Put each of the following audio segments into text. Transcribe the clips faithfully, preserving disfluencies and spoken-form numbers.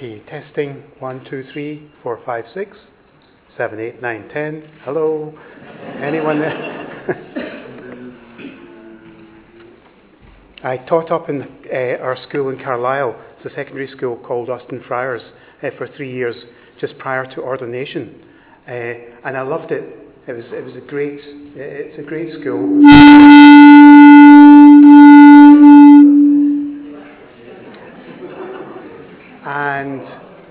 Okay, testing. One, two, three, four, five, six, seven, eight, nine, ten. Hello? Anyone there? I taught up in uh, our school in Carlisle. It's a secondary school called Austin Friars uh, for three years, just prior to ordination. Uh, and I loved it. It was it was a great, it's a great school. And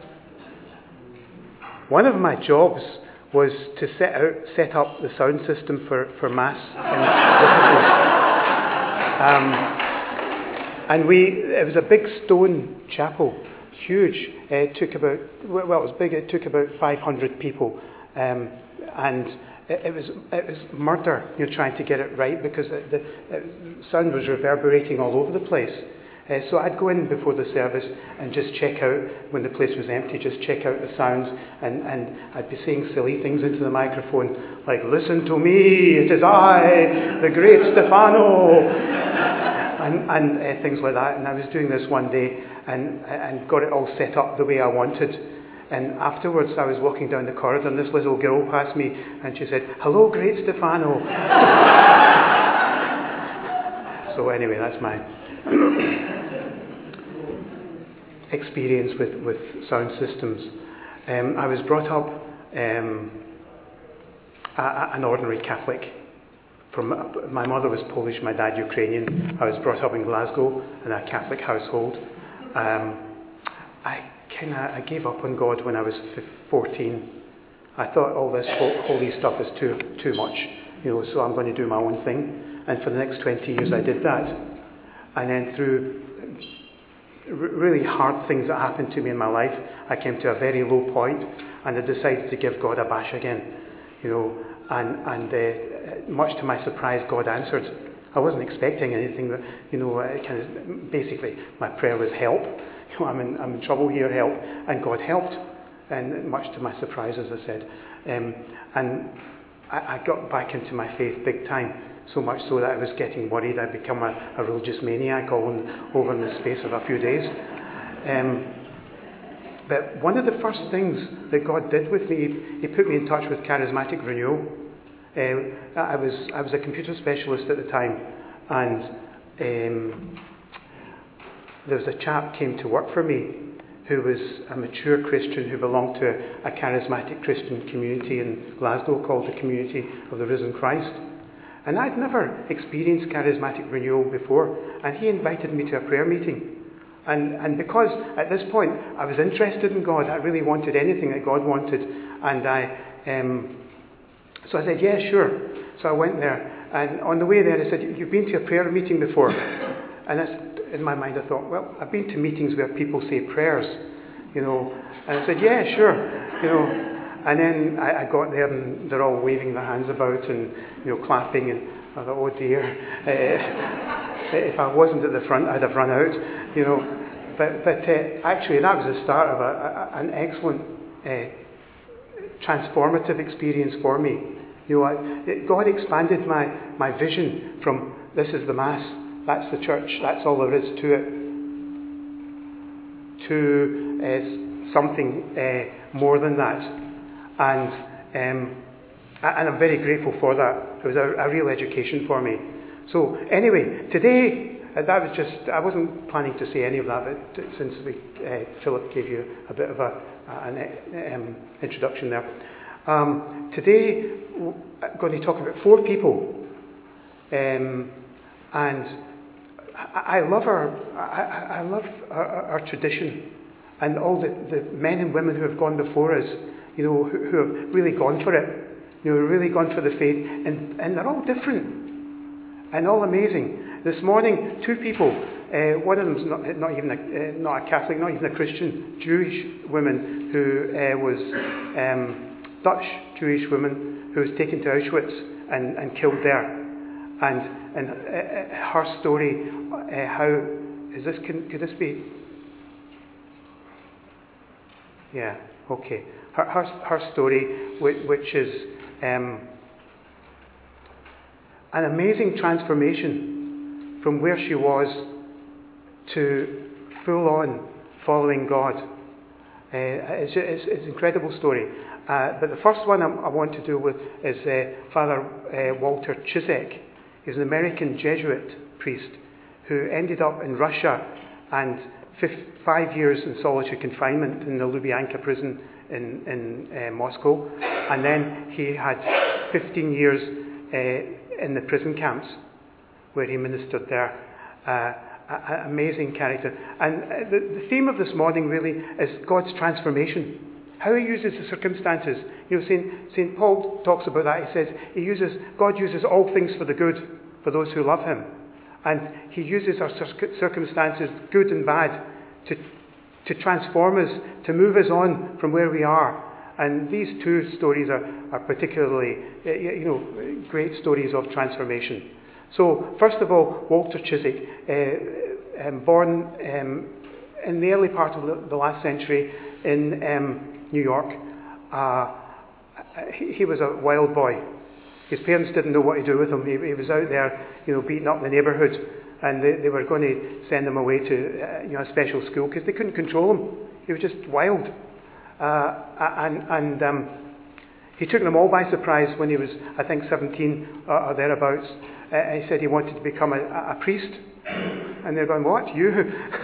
one of my jobs was to set out, set up the sound system for, for Mass. um, and we, it was a big stone chapel, huge. It took about, well, it was big. It took about five hundred people, um, and it, it was it was murder. You're trying to get it right because the, the, the sound was reverberating all over the place. Uh, so I'd go in before the service and just check out, when the place was empty, just check out the sounds, and, and I'd be saying silly things into the microphone, like, "Listen to me, it is I, the great Stefano," and, and uh, things like that. And I was doing this one day and, and got it all set up the way I wanted. And afterwards I was walking down the corridor and this little girl passed me and she said, "Hello, great Stefano." So anyway, that's my experience with, with sound systems. Um, I was brought up um, a, a, an ordinary Catholic. From my mother was Polish, my dad Ukrainian. I was brought up in Glasgow in a Catholic household. Um, I kind of I gave up on God when I was fourteen. I thought all this holy stuff is too too much, you know. So I'm going to do my own thing. And for the next twenty years, I did that. And then through really hard things that happened to me in my life, I came to a very low point, and I decided to give God a bash again, you know. And and uh, much to my surprise, God answered. I wasn't expecting anything, but you know, uh, kind of basically my prayer was help. You know, I'm in I'm in trouble here, help, and God helped. And much to my surprise, as I said, um, and I, I got back into my faith big time. So much so that I was getting worried I'd become a, a religious maniac all in, over in the space of a few days. Um, but one of the first things that God did with me, He put me in touch with Charismatic Renewal. Uh, I was I was a computer specialist at the time, and um, there was a chap came to work for me who was a mature Christian who belonged to a, a charismatic Christian community in Glasgow called the Community of the Risen Christ. And I'd never experienced charismatic renewal before, and he invited me to a prayer meeting. And and because at this point I was interested in God, I really wanted anything that God wanted, and I um, so I said, yeah, sure. So I went there, and on the way there I said, "You've been to a prayer meeting before?" And I, in my mind I thought, well, I've been to meetings where people say prayers, you know. And I said, yeah, sure, you know. And then I, I got there and they're all waving their hands about and, you know, clapping, and I thought, oh dear, uh, if I wasn't at the front I'd have run out, you know. But but uh, actually that was the start of a, a, an excellent uh, transformative experience for me. You know, I, it, God expanded my, my vision from this is the Mass, that's the church, that's all there is to it, to uh, something uh, more than that. And um, and I'm very grateful for that. It was a, a real education for me. So anyway, today, uh, that was just, I wasn't planning to say any of that, but since we, uh, Philip gave you a bit of a, an um, introduction there. Um, today, I'm going to talk about four people. Um, and I, I love our, I, I love our, our tradition and all the, the men and women who have gone before us. You know, who, who have really gone for it, you know, really gone for the faith, and, and they're all different and all amazing. This morning, two people, uh, one of them's not, not even a, uh, not a Catholic, not even a Christian, Jewish woman who uh, was um, Dutch Jewish woman who was taken to Auschwitz and, and killed there, and and uh, her story, uh, how is this? Can, could this be? Yeah. Okay. Her, her, her story, which, which is um, an amazing transformation from where she was to full on following God. Uh, it's, it's, it's an incredible story. Uh, but the first one I'm, I want to do with is uh, Father uh, Walter Chisek. He was an American Jesuit priest who ended up in Russia and fifth, five years in solitary confinement in the Lubyanka prison in, in uh, Moscow. And then he had fifteen years uh, in the prison camps where he ministered there. Uh, An amazing character. And the, the theme of this morning really is God's transformation. How he uses the circumstances. You know, Saint Saint Paul talks about that. He says he uses God uses all things for the good for those who love him. And he uses our circumstances, good and bad, to, to transform us, to move us on from where we are. And these two stories are, are particularly, you know, great stories of transformation. So, first of all, Walter Chisek, uh, um, born um, in the early part of the, the last century in um, New York. Uh, he, he was a wild boy. His parents didn't know what to do with him. He, he was out there, you know, beating up the neighbourhood, and they, they were going to send him away to, uh, you know, a special school because they couldn't control him. He was just wild, uh, and and. Um, He took them all by surprise when he was, I think, seventeen uh, or thereabouts. Uh, he said he wanted to become a, a priest. And they're going, what, you?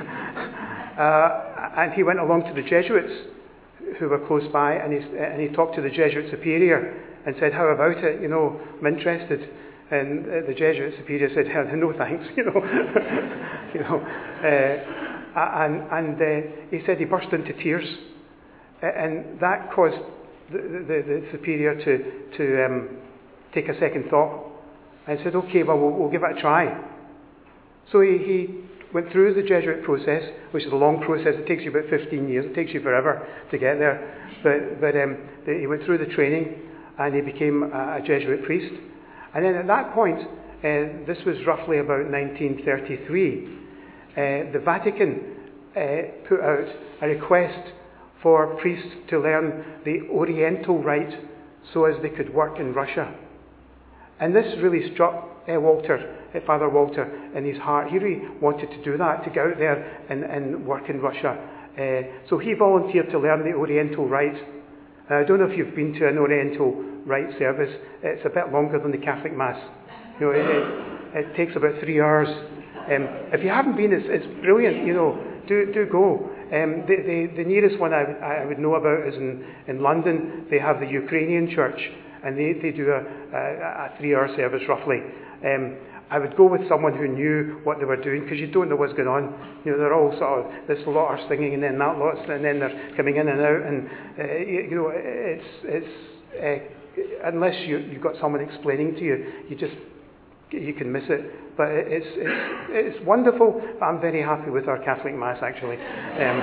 uh, and he went along to the Jesuits who were close by, and he, and he talked to the Jesuit superior and said, how about it? You know, I'm interested. And uh, the Jesuit superior said, hell, no thanks, you know. you know. Uh, and and uh, he said he burst into tears. And that caused The, the, the superior to, to um, take a second thought. And said, okay, well, well, we'll give it a try. So he, he went through the Jesuit process, which is a long process. It takes you about fifteen years. It takes you forever to get there. But, but um, the, he went through the training, and he became a, a Jesuit priest. And then at that point, uh, this was roughly about nineteen thirty-three, uh, the Vatican uh, put out a request for priests to learn the Oriental Rite so as they could work in Russia. And this really struck uh, Walter, uh, Father Walter, in his heart. He really wanted to do that, to go out there and, and work in Russia. Uh, so he volunteered to learn the Oriental Rite. Uh, I don't know if you've been to an Oriental Rite service. It's a bit longer than the Catholic Mass. You know, it, it, it takes about three hours. Um, if you haven't been, it's, it's brilliant, you know. Do, do go. Um, the, the, the nearest one I, I would know about is in, in London. They have the Ukrainian church, and they, they do a, a, a three-hour service roughly. Um, I would go with someone who knew what they were doing, because you don't know what's going on. You know, they're all sort of, this lot are singing, and then that lot, and then they're coming in and out, and uh, you, you know, it's it's uh, unless you you've got someone explaining to you, you just you can miss it. But it's it's it's wonderful. But I'm very happy with our Catholic Mass, actually. Um,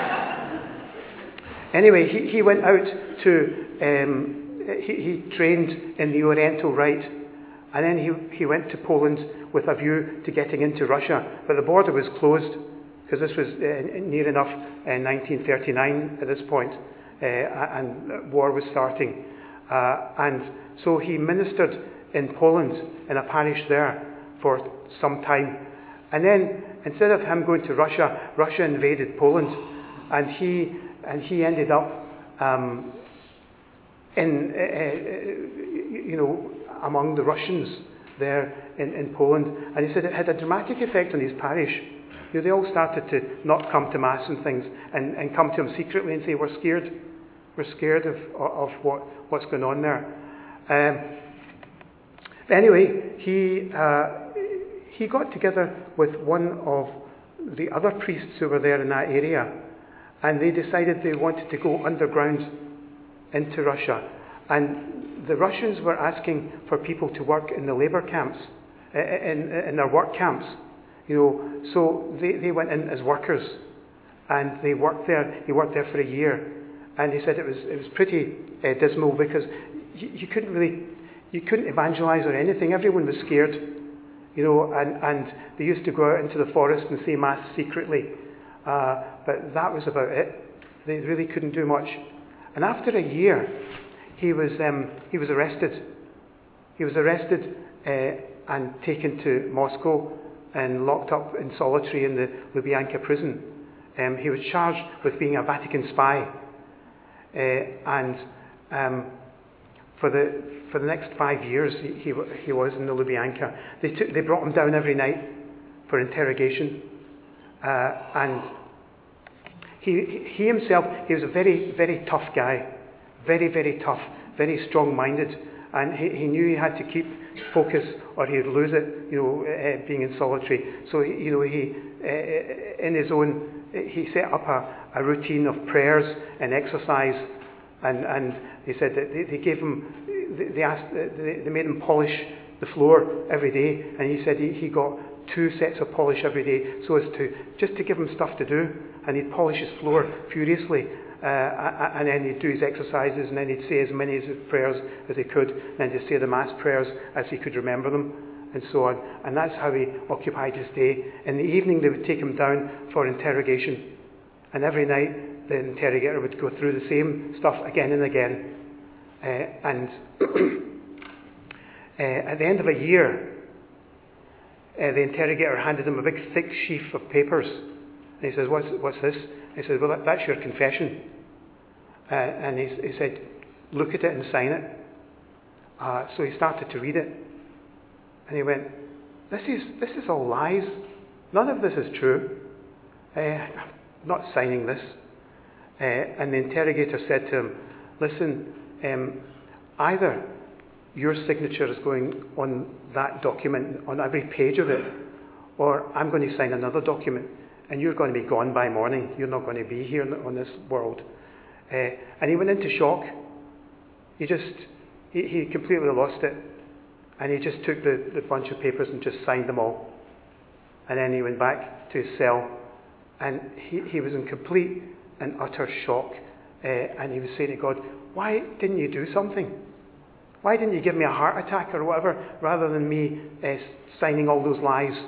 anyway, he, he went out to um, he, he trained in the Oriental Rite, and then he he went to Poland with a view to getting into Russia. But the border was closed because this was uh, near enough in nineteen thirty-nine at this point, uh, and war was starting, uh, and so he ministered in Poland in a parish there for some time. And then, instead of him going to Russia, Russia invaded Poland, and he and he ended up um, in, uh, uh, you know, among the Russians there in, in Poland. And he said it had a dramatic effect on his parish. You know, they all started to not come to Mass and things, and, and come to him secretly and say, we're scared. We're scared of, of what, what's going on there. Um, anyway, he... Uh, He got together with one of the other priests who were there in that area, and they decided they wanted to go underground into Russia. And the Russians were asking for people to work in the labour camps, in, in their work camps. You know, so they, they went in as workers, and they worked there. He worked there for a year, and he said it was it was pretty uh, dismal, because you, you couldn't really you couldn't evangelise or anything. Everyone was scared. You know, and, and they used to go out into the forest and say Mass secretly. Uh, but that was about it. They really couldn't do much. And after a year, he was um, he was arrested. He was arrested uh, and taken to Moscow and locked up in solitary in the Lubyanka prison. Um, he was charged with being a Vatican spy. uh, and um, for the for the next five years he he, he was in the Lubyanka. They took, they brought him down every night for interrogation, uh, and he he himself he was a very very tough guy, very very tough, very strong-minded, and he, he knew he had to keep focus or he'd lose it, you know, uh, being in solitary. So you know he uh, in his own he set up a, a routine of prayers and exercise. And, and he said that they, they gave him, they, asked, they, they made him polish the floor every day. And he said he, he got two sets of polish every day so as to, just to give him stuff to do. And he'd polish his floor furiously. Uh, and then he'd do his exercises, and then he'd say as many as prayers as he could. And then he'd say the mass prayers as he could remember them, and so on. And that's how he occupied his day. In the evening they would take him down for interrogation. And every night the interrogator would go through the same stuff again and again. Uh, and uh, at the end of a year, uh, the interrogator handed him a big thick sheaf of papers. And he says, what's, what's this? He said, well, that, that's your confession. Uh, and he, he said, look at it and sign it. Uh, so he started to read it. And he went, this is, this is all lies. None of this is true. Uh, I'm not signing this. Uh, and the interrogator said to him, listen, um, either your signature is going on that document, on every page of it, or I'm going to sign another document, and you're going to be gone by morning. You're not going to be here on this world. Uh, and he went into shock. He just, he, he completely lost it. And he just took the, the bunch of papers and just signed them all. And then he went back to his cell, and he, he was in complete and utter shock, uh, and he was saying to God, why didn't you do something? Why didn't you give me a heart attack or whatever, rather than me uh, signing all those lies?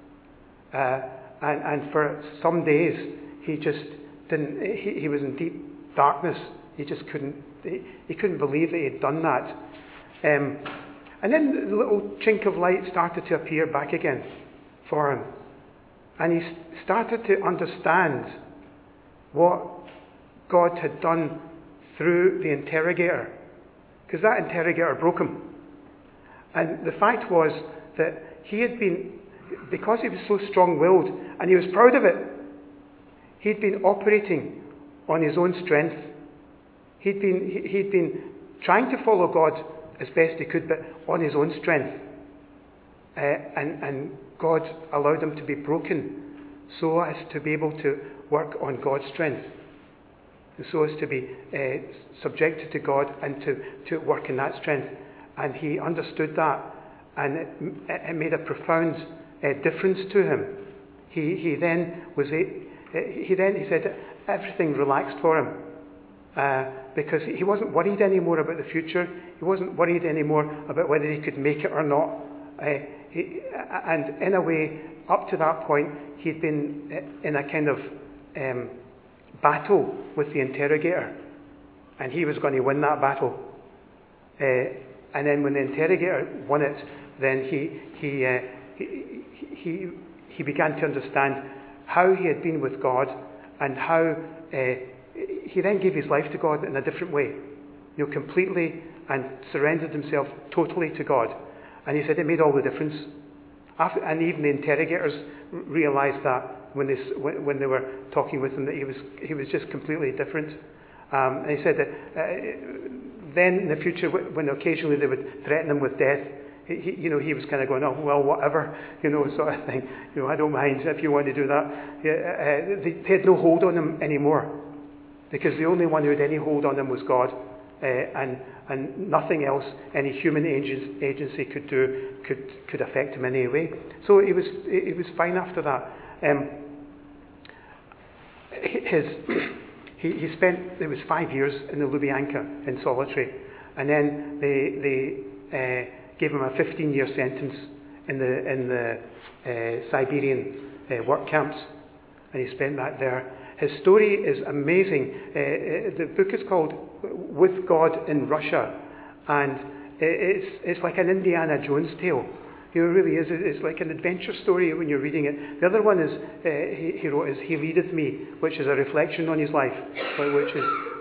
Uh, and, and for some days, he just didn't, he, he was in deep darkness. He just couldn't, he, he couldn't believe that he had done that. Um, and then the little chink of light started to appear back again for him. And he started to understand what God had done through the interrogator, because that interrogator broke him. And the fact was that he had been, because he was so strong-willed, and he was proud of it, he'd been operating on his own strength. He'd been, he'd been trying to follow God as best he could, but on his own strength. Uh, and, and God allowed him to be broken so as to be able to work on God's strength, and so as to be uh, subjected to God and to, to work in that strength. And he understood that, and it, it made a profound uh, difference to him. He he then was a, he then he said everything relaxed for him, uh, because he wasn't worried anymore about the future. He wasn't worried anymore about whether he could make it or not. Uh, he, and in a way, up to that point, he'd been in a kind of um, battle with the interrogator, and he was going to win that battle. Uh, and then when the interrogator won it, then he he, uh, he he he began to understand how he had been with God, and how uh, he then gave his life to God in a different way, you know, completely, and surrendered himself totally to God. And he said it made all the difference. After, and even the interrogators realised that when they when, when they were talking with him, that he was he was just completely different. Um, and he said that uh, then in the future, when occasionally they would threaten him with death, he, he, you know, he was kind of going, oh well, whatever, you know, sort of thing. You know, I don't mind if you want to do that. Yeah, uh, they, they had no hold on him anymore, because the only one who had any hold on him was God, uh, and and nothing else any human agency could do could could affect him in any way. So he was he was fine after that. Um, his he, he spent it was five years in the Lubyanka in solitary, and then they they uh, gave him a fifteen-year sentence in the in the uh, Siberian uh, work camps, and he spent that there. His story is amazing. Uh, the book is called With God in Russia, and it's it's like an Indiana Jones tale. You know, it really is. It's like an adventure story when you're reading it. The other one is uh, he, he wrote is He Leadeth Me, which is a reflection on his life, which is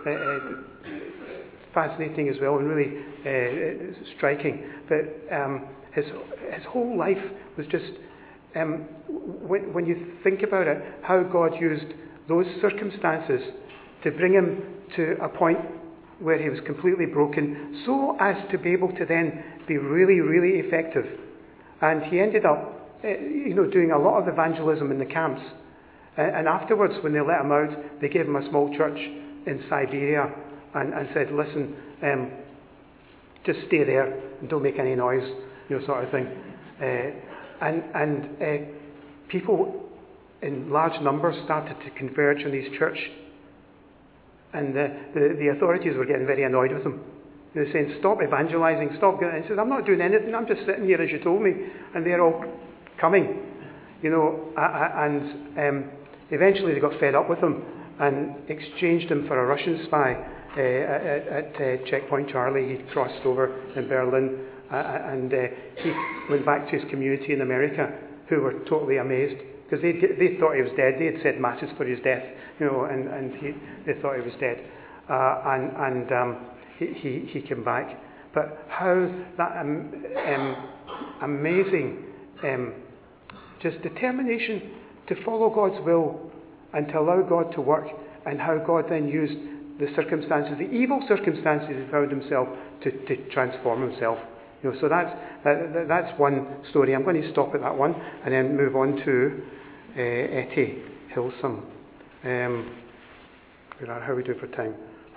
uh, uh, fascinating as well and really uh, striking. But um, his his whole life was just, um, when, when you think about it, how God used those circumstances to bring him to a point where he was completely broken, so as to be able to then be really, really effective. And he ended up, uh, you know, doing a lot of evangelism in the camps. And, and afterwards, when they let him out, they gave him a small church in Siberia and, and said, listen, um, just stay there and don't make any noise, you know, sort of thing. Uh, and and uh, people in large numbers started to converge on his church. And the, the, the authorities were getting very annoyed with him. They were saying, stop evangelizing, stop going. And he says, I'm not doing anything, I'm just sitting here as you told me. And they're all coming, you know. And um, eventually they got fed up with him and exchanged him for a Russian spy uh, at, at uh, Checkpoint Charlie. He crossed over in Berlin uh, and uh, he went back to his community in America, who were totally amazed. Because they they thought he was dead. They had said masses for his death, you know, and, and he, they thought he was dead. Uh, and and um, he, he, he came back. But how that um, um, amazing um, just determination to follow God's will and to allow God to work, and how God then used the circumstances, the evil circumstances he found himself, to, to transform himself. You know, so that's that, that's one story. I'm going to stop at that one and then move on to uh, Etty Hillsum. Um, how are we doing for time?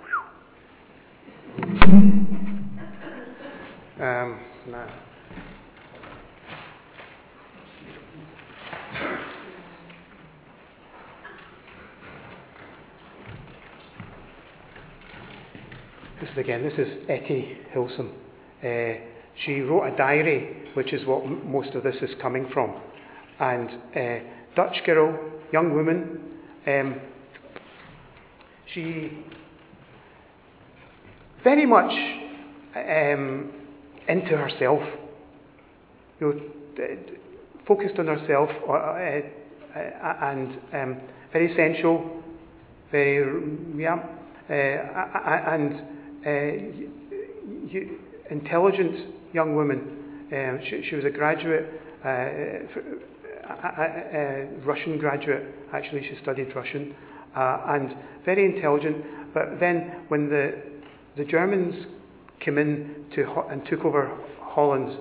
Um, nah. This is again. This is Etty Hillsum. Uh, She wrote a diary, which is what m- most of this is coming from. And uh, Dutch girl, young woman, um, she very much um, into herself, you know, d- d- focused on herself, uh, uh, uh, and um, very sensual, very, yeah, uh, and uh, you, intelligent young woman. Um, she, she was a graduate, uh, a, a, a Russian graduate, actually. She studied Russian, uh, and very intelligent. But then when the the Germans came in to Ho- and took over Holland,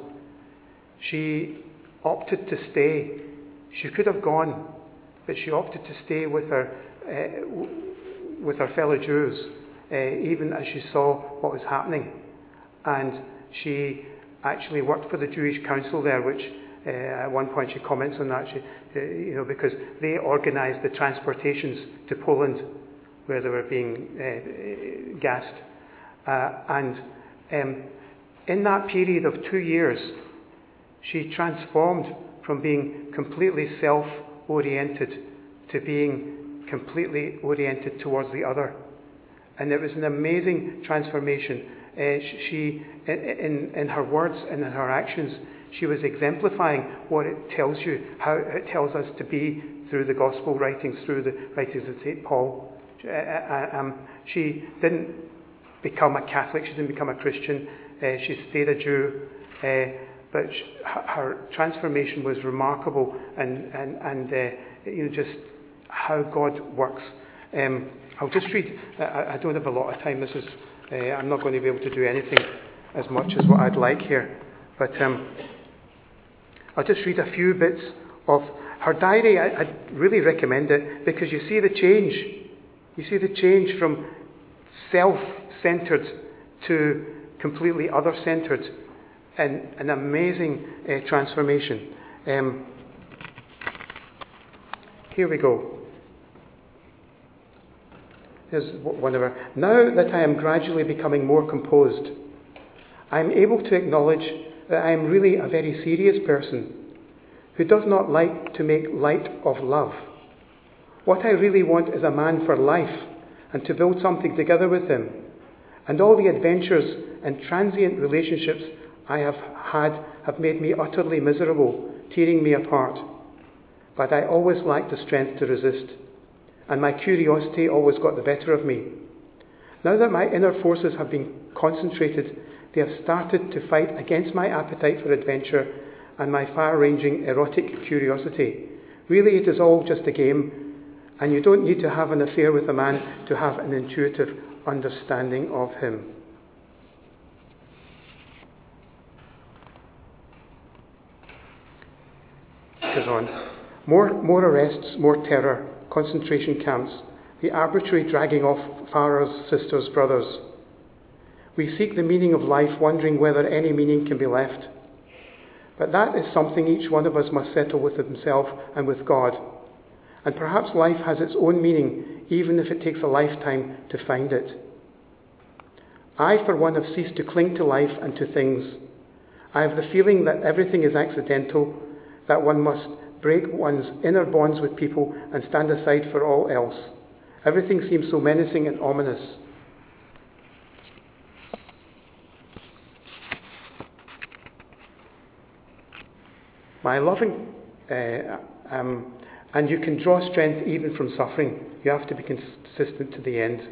she opted to stay. She could have gone, but she opted to stay with her uh, w- with her fellow Jews, uh, even as she saw what was happening. And she actually worked for the Jewish Council there, which uh, at one point she comments on that, she, uh, you know, because they organised the transportations to Poland where they were being uh, gassed. Uh, and um, in that period of two years, she transformed from being completely self-oriented to being completely oriented towards the other. And it was an amazing transformation. Uh, she, in, in her words and in her actions, she was exemplifying what it tells you, how it tells us to be through the gospel writings, through the writings of Saint Paul. Uh, um, she didn't become a Catholic, she didn't become a Christian, uh, she stayed a Jew, uh, but she, her transformation was remarkable, and, and, and uh, you know, just how God works. Um, I'll just read, I, I don't have a lot of time, this is, uh, I'm not going to be able to do anything as much as what I'd like here, but um, I'll just read a few bits of her diary. I, I really recommend it, because you see the change. You see the change from self-centred to completely other-centred, and an amazing uh, transformation. Um, here we go. Here's one of her. Now that I am gradually becoming more composed, I am able to acknowledge that I am really a very serious person who does not like to make light of love. What I really want is a man for life, and to build something together with him. And all the adventures and transient relationships I have had have made me utterly miserable, tearing me apart. But I always lacked the strength to resist, and my curiosity always got the better of me. Now that my inner forces have been concentrated, they have started to fight against my appetite for adventure and my far-ranging erotic curiosity. Really, it is all just a game, and you don't need to have an affair with a man to have an intuitive understanding of him. It goes on. More, more arrests, more terror, concentration camps, the arbitrary dragging off fathers, sisters, brothers. We seek the meaning of life, wondering whether any meaning can be left. But that is something each one of us must settle with himself and with God. And perhaps life has its own meaning, even if it takes a lifetime to find it. I, for one, have ceased to cling to life and to things. I have the feeling that everything is accidental, that one must break one's inner bonds with people and stand aside for all else. Everything seems so menacing and ominous. My loving, uh, um, and you can draw strength even from suffering. You have to be consistent to the end.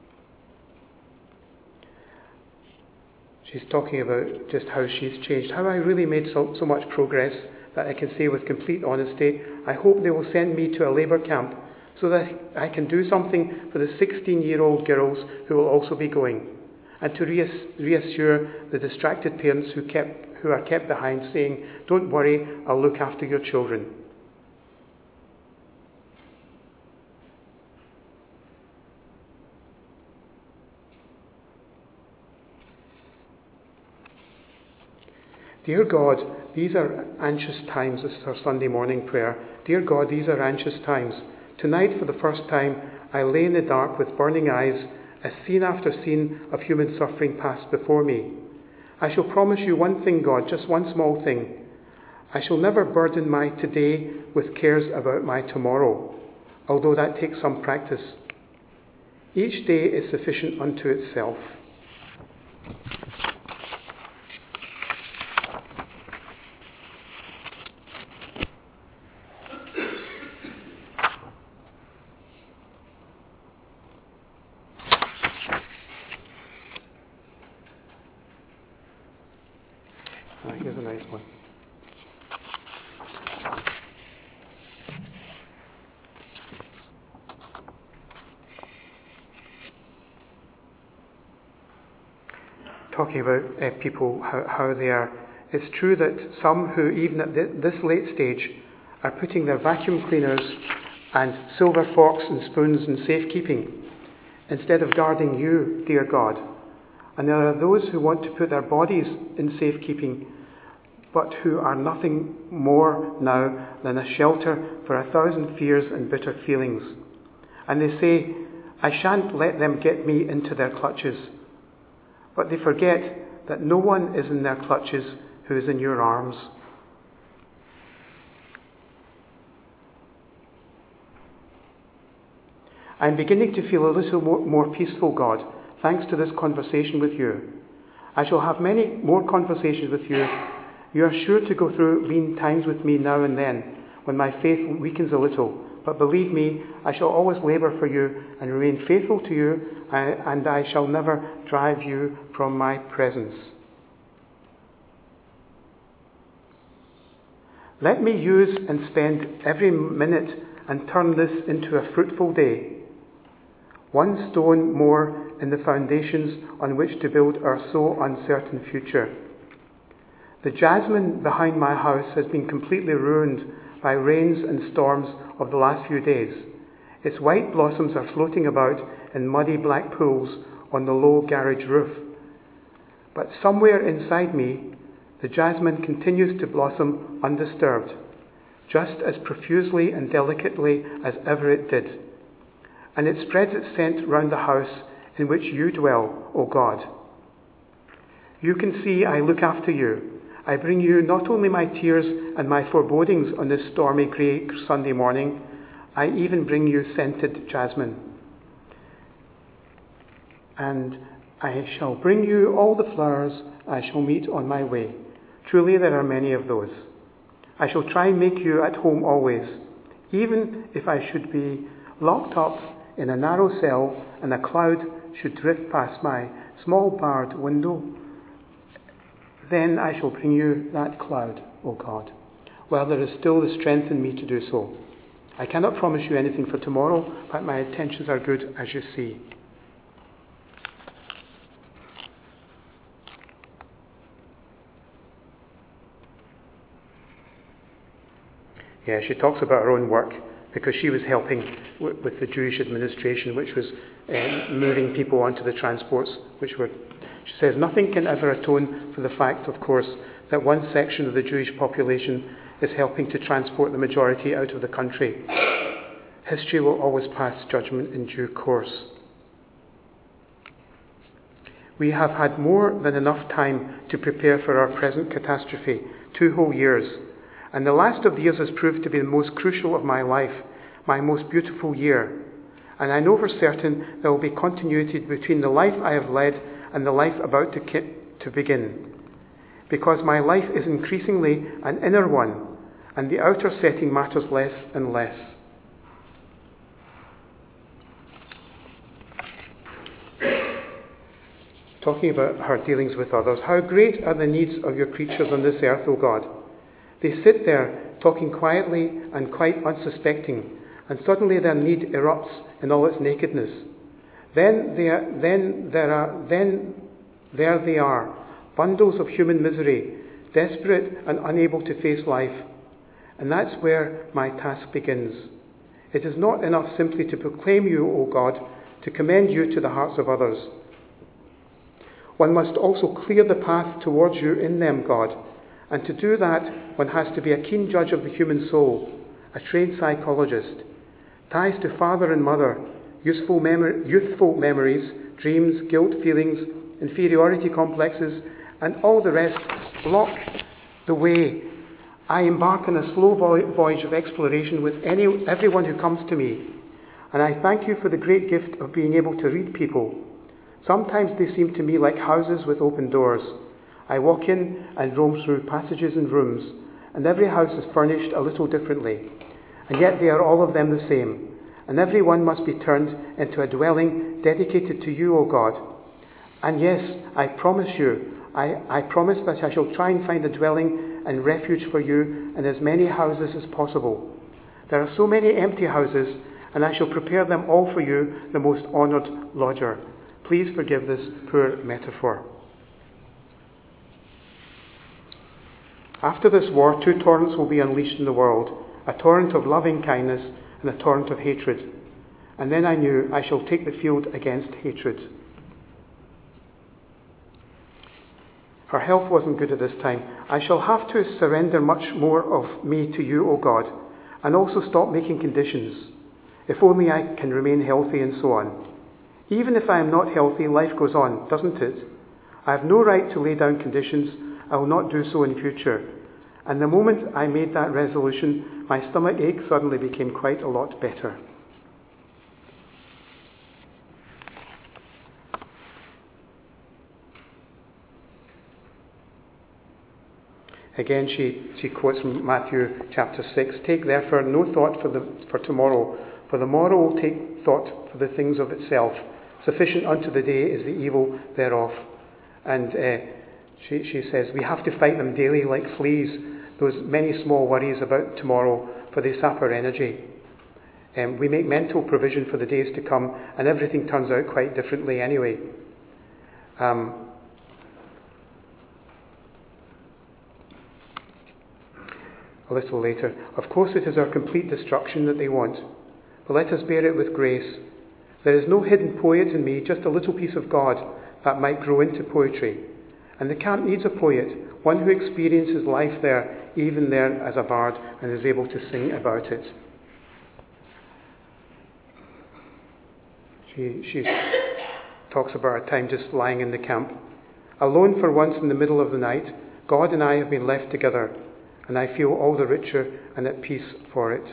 She's talking about just how she's changed, how I really made so, so much progress that I can say with complete honesty, I hope they will send me to a labour camp so that I can do something for the sixteen-year-old girls who will also be going, and to reass- reassure the distracted parents who kept who are kept behind, saying, don't worry, I'll look after your children. Dear God, these are anxious times. This is our Sunday morning prayer. Dear God, these are anxious times. Tonight, for the first time, I lay in the dark with burning eyes as scene after scene of human suffering passed before me. I shall promise you one thing, God, just one small thing. I shall never burden my today with cares about my tomorrow, although that takes some practice. Each day is sufficient unto itself. Ah, here's a nice one. Talking about uh, people, how, how they are. It's true that some who, even at th- this late stage, are putting their vacuum cleaners and silver forks and spoons in safekeeping instead of guarding you, dear God. And there are those who want to put their bodies in safekeeping, but who are nothing more now than a shelter for a thousand fears and bitter feelings. And they say, I shan't let them get me into their clutches. But they forget that no one is in their clutches who is in your arms. I'm beginning to feel a little more, more peaceful, God, thanks to this conversation with you. I shall have many more conversations with you. You are sure to go through lean times with me now and then, when my faith weakens a little. But believe me, I shall always labour for you and remain faithful to you, and I shall never drive you from my presence. Let me use and spend every minute and turn this into a fruitful day. One stone more in the foundations on which to build our so uncertain future. The jasmine behind my house has been completely ruined by rains and storms of the last few days. Its white blossoms are floating about in muddy black pools on the low garage roof. But somewhere inside me, the jasmine continues to blossom undisturbed, just as profusely and delicately as ever it did. And it spreads its scent round the house in which you dwell, O God. You can see I look after you. I bring you not only my tears and my forebodings on this stormy grey Sunday morning, I even bring you scented jasmine. And I shall bring you all the flowers I shall meet on my way. Truly there are many of those. I shall try and make you at home always, even if I should be locked up in a narrow cell and a cloud should drift past my small barred window, then I shall bring you that cloud, O God, while there is still the strength in me to do so. I cannot promise you anything for tomorrow, but my intentions are good, as you see. Yeah, she talks about her own work because she was helping w- with the Jewish administration, which was um, moving people onto the transports, which were, she says, nothing can ever atone for the fact, of course, that one section of the Jewish population is helping to transport the majority out of the country. History will always pass judgment in due course. We have had more than enough time to prepare for our present catastrophe, two whole years. And the last of the years has proved to be the most crucial of my life, my most beautiful year. And I know for certain there will be continuity between the life I have led and the life about to, ki- to begin. Because my life is increasingly an inner one, and the outer setting matters less and less. Talking about her dealings with others, how great are the needs of your creatures on this earth, O God. They sit there talking quietly and quite unsuspecting, and suddenly their need erupts in all its nakedness. Then, they are, then, there are, then there they are, bundles of human misery, desperate and unable to face life. And that's where my task begins. It is not enough simply to proclaim you, O God, to commend you to the hearts of others. One must also clear the path towards you in them, God. And to do that, one has to be a keen judge of the human soul, a trained psychologist. Ties to father and mother, useful mem- youthful memories, dreams, guilt feelings, inferiority complexes, and all the rest block the way. I embark on a slow voyage of exploration with any, everyone who comes to me. And I thank you for the great gift of being able to read people. Sometimes they seem to me like houses with open doors. I walk in and roam through passages and rooms, and every house is furnished a little differently. And yet they are all of them the same, and every one must be turned into a dwelling dedicated to you, O God. And yes, I promise you, I, I promise that I shall try and find a dwelling and refuge for you in as many houses as possible. There are so many empty houses, and I shall prepare them all for you, the most honoured lodger. Please forgive this poor metaphor. After this war, two torrents will be unleashed in the world, a torrent of loving kindness and a torrent of hatred. And then I knew I shall take the field against hatred. Her health wasn't good at this time. I shall have to surrender much more of me to you, O God, and also stop making conditions. If only I can remain healthy and so on. Even if I am not healthy, life goes on, doesn't it? I have no right to lay down conditions. I will not do so in future. And the moment I made that resolution, my stomach ache suddenly became quite a lot better. Again, she, she quotes from Matthew chapter six, "Take therefore no thought for, the, for tomorrow, for the morrow will take thought for the things of itself. Sufficient unto the day is the evil thereof." And uh, she, she says, we have to fight them daily like fleas, those many small worries about tomorrow, for they sap our energy. Um, we make mental provision for the days to come, and everything turns out quite differently anyway. Um, a little later, "Of course it is our complete destruction that they want, but let us bear it with grace. There is no hidden poet in me, just a little piece of God that might grow into poetry. And the camp needs a poet, one who experiences life there, even there as a bard, and is able to sing about it." She, she talks about a time just lying in the camp. "Alone for once in the middle of the night, God and I have been left together, and I feel all the richer and at peace for it."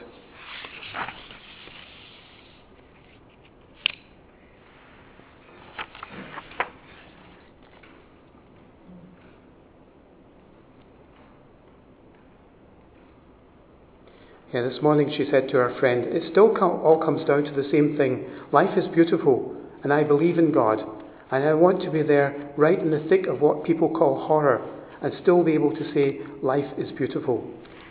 Yeah, this morning she said to her friend, it still com- all comes down to the same thing. Life is beautiful, and I believe in God, and I want to be there right in the thick of what people call horror and still be able to say life is beautiful.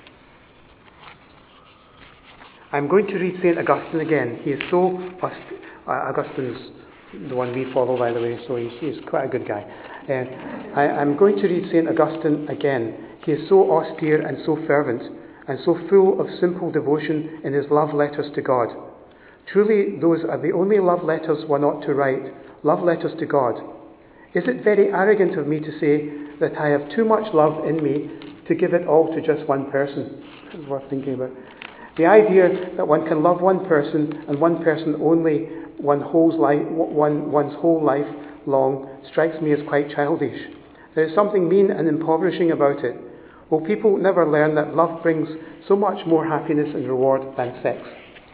I'm going to read Saint Augustine again. He is so, uh, Augustine's the one we follow, by the way, so he's, he's quite a good guy. Uh, I, I'm going to read Saint Augustine again. He is so austere and so fervent, and so full of simple devotion in his love letters to God. Truly, those are the only love letters one ought to write, love letters to God. Is it very arrogant of me to say that I have too much love in me to give it all to just one person? It's worth thinking about. The idea that one can love one person and one person only one whole life, one, one's whole life long strikes me as quite childish. There is something mean and impoverishing about it. Will people never learn that love brings so much more happiness and reward than sex?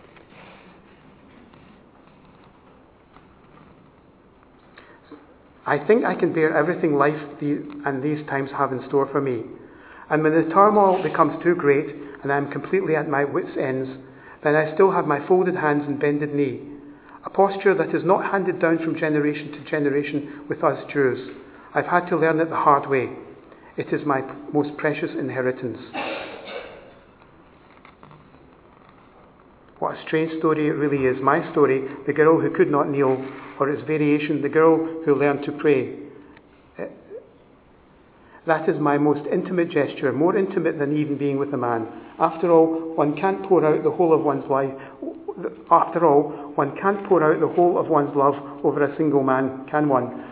I think I can bear everything life and these times have in store for me. And when the turmoil becomes too great and I am completely at my wits' ends, then I still have my folded hands and bended knee, a posture that is not handed down from generation to generation with us Jews. I've had to learn it the hard way. It is my most precious inheritance. What a strange story it really is. My story, the girl who could not kneel, or its variation, the girl who learned to pray. That is my most intimate gesture, more intimate than even being with a man. After all, one can't pour out the whole of one's life. After all, one can't pour out the whole of one's love over a single man, can one?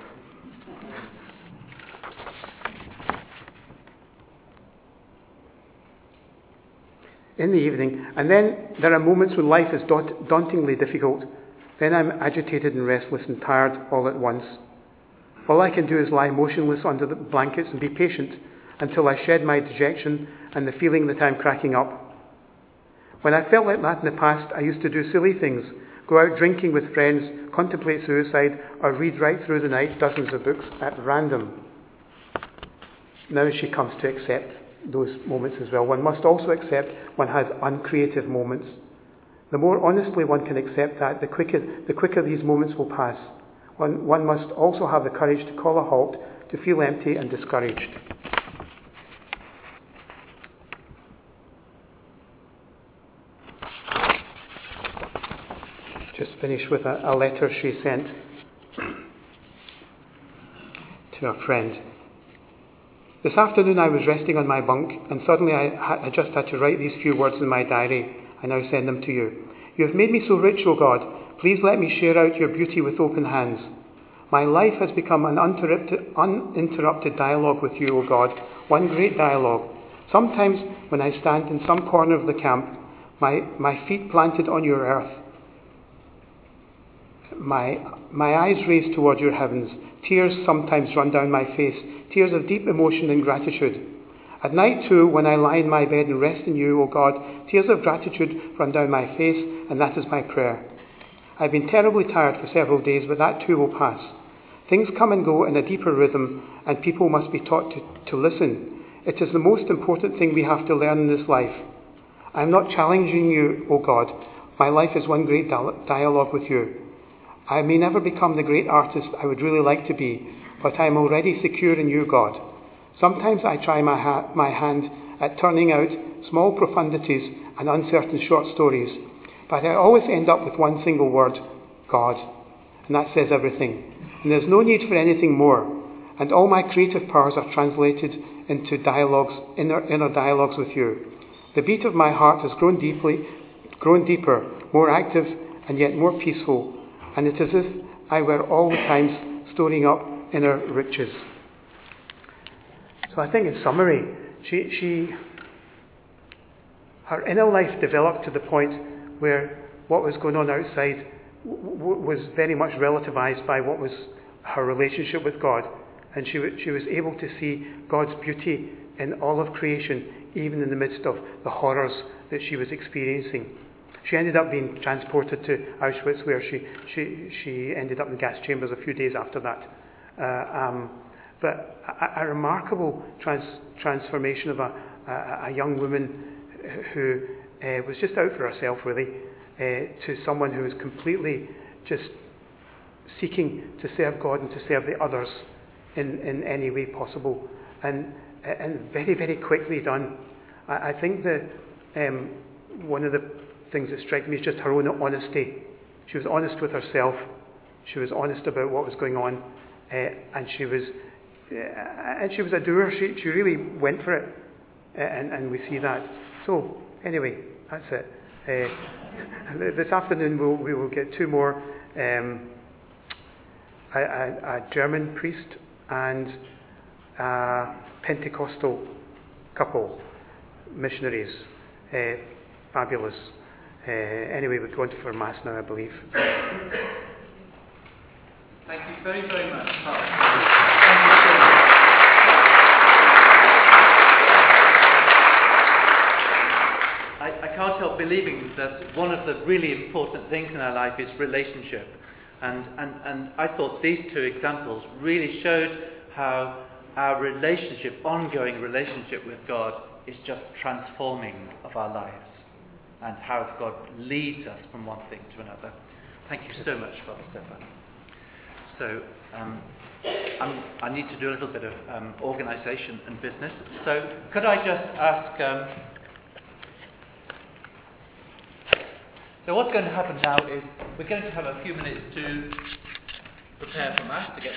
In the evening, and then there are moments when life is daunt- dauntingly difficult. Then I'm agitated and restless and tired all at once. All I can do is lie motionless under the blankets and be patient until I shed my dejection and the feeling that I'm cracking up. When I felt like that in the past, I used to do silly things, go out drinking with friends, contemplate suicide, or read right through the night dozens of books at random. Now she comes to accept those moments as well. One must also accept one has uncreative moments. The more honestly one can accept that, the quicker, the quicker these moments will pass. One, one must also have the courage to call a halt, to feel empty and discouraged. Just finish with a, a letter she sent to a friend. This afternoon I was resting on my bunk, and suddenly I, ha- I just had to write these few words in my diary. I now send them to you. You have made me so rich, O God. Please let me share out your beauty with open hands. My life has become an uninterrupted, uninterrupted dialogue with you, O God, one great dialogue. Sometimes when I stand in some corner of the camp, my, my feet planted on your earth, my, my eyes raised toward your heavens, tears sometimes run down my face, tears of deep emotion and gratitude. At night too, when I lie in my bed and rest in you, O God, tears of gratitude run down my face, and that is my prayer. I've been terribly tired for several days, but that too will pass. Things come and go in a deeper rhythm, and people must be taught to, to listen. It is the most important thing we have to learn in this life. I am not challenging you, O God. My life is one great dialogue with you. I may never become the great artist I would really like to be, but I am already secure in you, God. Sometimes I try my, ha- my hand at turning out small profundities and uncertain short stories, but I always end up with one single word, God. And that says everything. And there's no need for anything more. And all my creative powers are translated into dialogues, inner, inner dialogues with you. The beat of my heart has grown deeply, grown deeper, more active, and yet more peaceful. And it is as if I were all the time storing up inner riches. So I think in summary, she, she, her inner life developed to the point where what was going on outside w- w- was very much relativized by what was her relationship with God. And she, w- she was able to see God's beauty in all of creation, even in the midst of the horrors that she was experiencing. She ended up being transported to Auschwitz, where she, she, she ended up in gas chambers a few days after that. Uh, um, but a, a remarkable trans, transformation of a, a, a young woman who uh, was just out for herself, really, uh, to someone who was completely just seeking to serve God and to serve the others in, in any way possible. And, and very, very quickly done. I, I think that um, one of the things that strike me is just her own honesty. She was honest with herself. She was honest about what was going on. Uh, and she was uh, and she was a doer. She, she really went for it. Uh, and, and we see that. So, anyway, that's it. Uh, this afternoon we'll, we will get two more. Um, a, a, a German priest and a Pentecostal couple, missionaries. Uh, fabulous. Uh, anyway, we're going for Mass now, I believe. Thank you very, very much, Carl. Thank you so much. I, I can't help believing that one of the really important things in our life is relationship. And, and, and I thought these two examples really showed how our relationship, ongoing relationship with God, is just transforming of our lives, and how God leads us from one thing to another. Thank you so much, Father Stefan. So, um, I'm, I need to do a little bit of um, organisation and business. So, could I just ask... Um, so what's going to happen now is we're going to have a few minutes to prepare for Mass, to get